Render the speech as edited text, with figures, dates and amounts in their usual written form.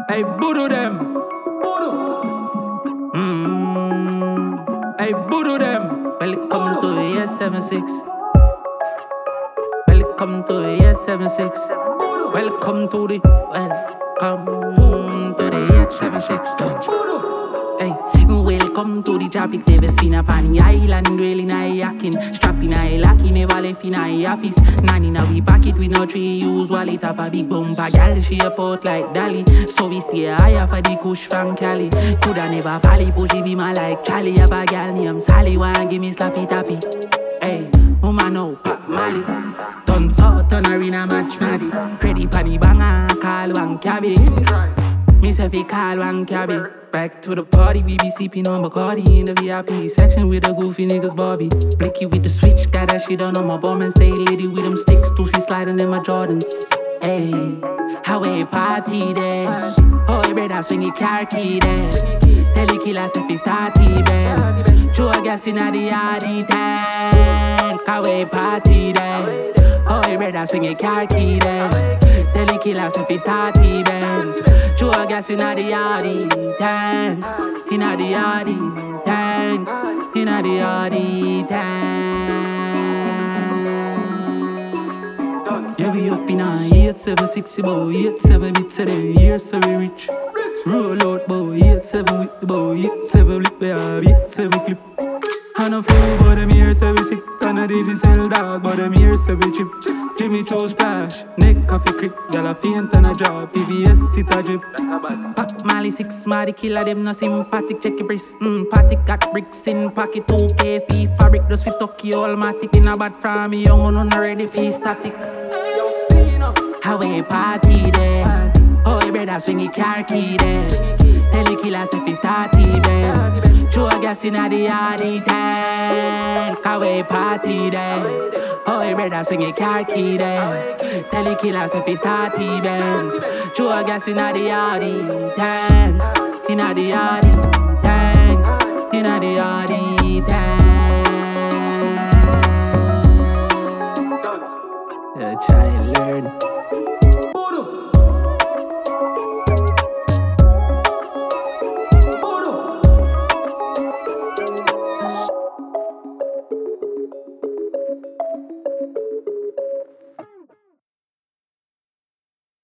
Hey, voodoo them. Hey, voodoo them. Welcome to the 876. Welcome to the 876. Welcome to the 876. Hey, welcome to the tropics. Never seen up on the island, really nice yakin. Strapping I lucky, never left in I office. Nanny now we pack it with no tree use wallet. Have a big bumper gal, she a port like Dali. So we stay higher for the kush from Cali. Coulda never valley, pushy be my like Charlie. Have a gal named Sally, wanna give me slappy tappy. Hey, woman no pop Mali. Turn south, turn arena match maddy. Credit panny banger, call one cabby. Me say fi call one cabby. Back to the party, we be sipping on Bacardi in the VIP section with the goofy niggas Bobby. Blicky with the switch, got that shit on my bum and stay lady with them sticks. Tusi sliding in my Jordans. Hey, how we party there? Oh, brother, swing it car key there. Tell the killer if it's starty bands. Show a gas in the yardy tank. How we party there? Oh, brother, swing it car key there. Tell the killer if it's starty bands. Show a gas in the yardy tank. In the yardy tank. In the yardy tank. Yeah, we up in a 876, boy, 87 bits a day, here so we rich. Roll out, boy, 87 with the boy, 87 lip, we have 87 clip. And a fool, but them here so we sick, and a digital dog, but them here so we chip. Jimmy Cho splash, neck off a crick, y'all a faint and a drop, PVS sit a drip. Pop Mali 6, smarty killer, them no sympathetic, check your wrist, party got bricks in pocket, 2K fee fabric, just fit Tokyo, all-matic, in a bad from me, young one ready for static. How we party there? Oh, brother, swing it car key there. Tell the killers if it's starty bands. Show a gas in the yardy tank. How we party there? Oh, brother, swing it car key there. Tell the killers if it's starty bands. Show a gas in the yardy tank. In the yardy tank. In the yardy tank.